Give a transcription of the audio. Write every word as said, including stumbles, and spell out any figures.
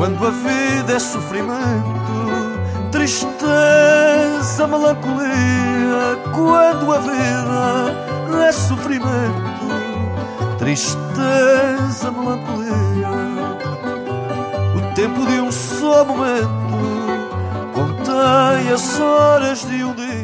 Quando a vida é sofrimento, tristeza, melancolia. Quando a vida é sofrimento, tristeza, melancolia. O tempo de um só momento contém as horas de um dia.